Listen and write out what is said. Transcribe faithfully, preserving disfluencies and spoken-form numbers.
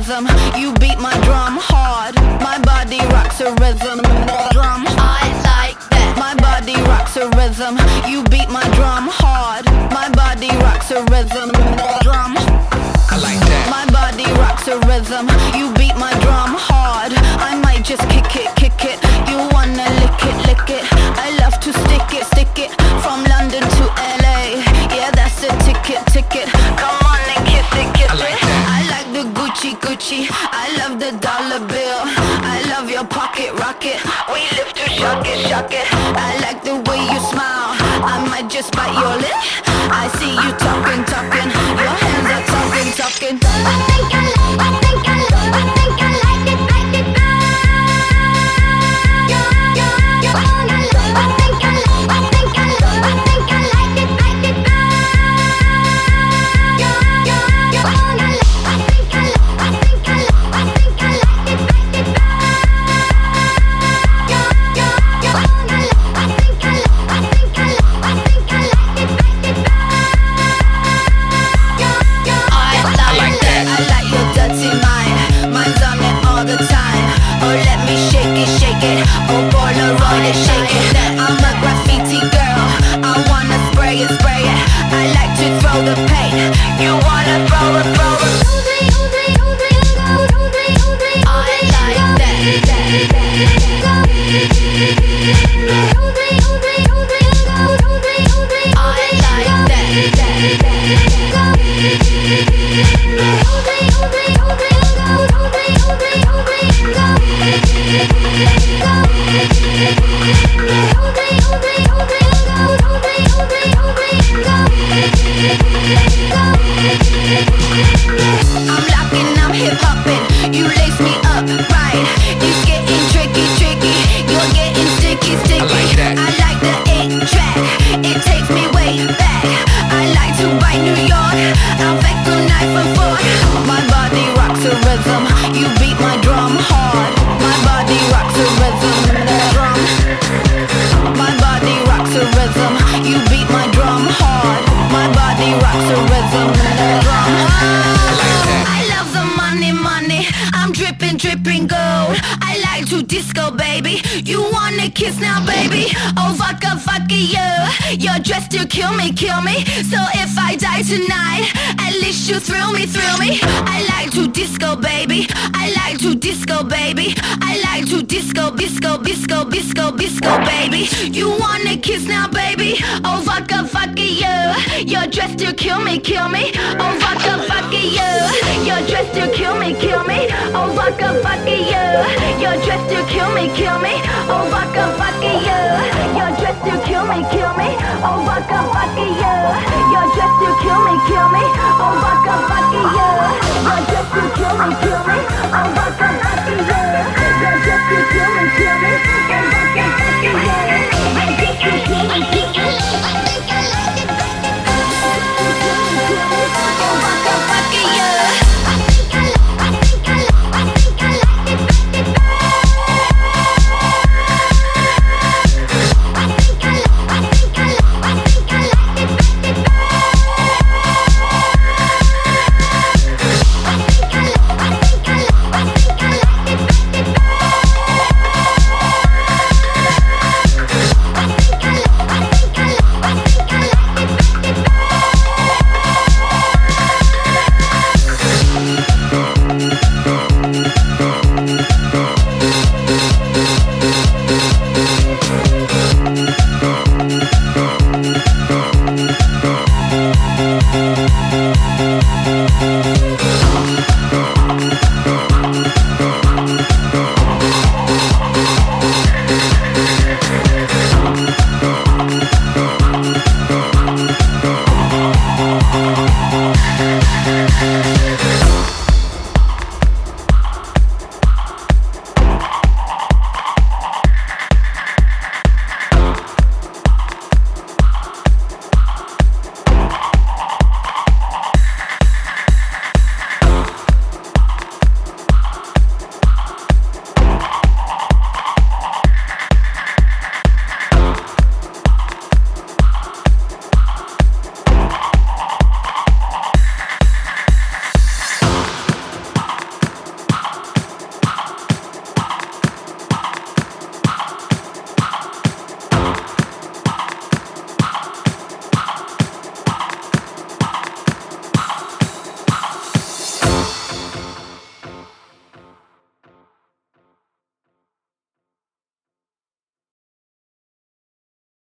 rhythm. You beat my drum hard. My body rocks a rhythm. Drum, I like that. My body rocks a rhythm. You beat my drum hard. My body rocks a rhythm. Drum, I like that. my body rocks a rhythm. You beat my drum hard. I might just kick it, kick it. You wanna lick it, lick it. I love to stick it, stick it. From London to L A. Yeah, that's a ticket, ticket. Come on and kiss it, kiss I like it. that. I like the Gucci, Gucci. I love the dollar bill. I love your pocket rocket. We live to shock it, shock it. I like the way you smile. I might just bite your lip. I see you talking, talking. Your hands are talking, talking. I think I, I think I, I think I like it, like it. I think I, I think I, I think I like it, like it. Shake it. I'm a graffiti girl. I wanna spray it, spray it. I like to throw the paint. You wanna throw it, throw it. I like that. I'm locking, I'm hip hopping. You lace me up, right? It's getting tricky, tricky. You're getting sticky, sticky. I like that. I like the eight track. It takes me way back. I like to bite New York. I'll fake a knife and fork. My body rocks a rhythm. You beat my drum hard. My body rocks a rhythm. Drum. My body rocks a rhythm. You beat my drum hard. My body rocks a rhythm. Drum. I love the money, money. I'm dripping, dripping gold. I like to disco, baby. You wanna kiss now, baby? Oh, vodka, vodka, yeah. Your dress to kill me, kill me. So if I die tonight, at least you thrill me, thrill me. I like to disco, baby. I like to disco, baby. I like to disco, disco, disco, disco, disco, baby. You wanna kiss now, baby? Oh, vodka, vodka, yeah. Your dress to kill me, kill me. Oh, vodka, vodka, yeah. Your dress to kill me, kill me. Oh, vodka, vodka, yeah. Your dress to kill me, kill me. Oh, vodka, vodka, yeah. Your dress to kill me, kill me. Oh, vodka, vodka, yeah. Your dress to kill me, kill me. Oh, vodka, vodka, yeah. Your dress to kill me, kill me. Oh, vodka, vodka, yeah. Your dress to kill me, kill me. Oh, vodka, vodka, yeah. Your dress to kill me, kill me. I think I like it, like it. Oh, vodka, vodka, yeah. I think I, I think I, I think I like it, like it. I think I, I think I, I think I like it, like it. I think I, I think I, I think I like it, like it. I think I, I think I, I think I like it, like it. We'll be right back.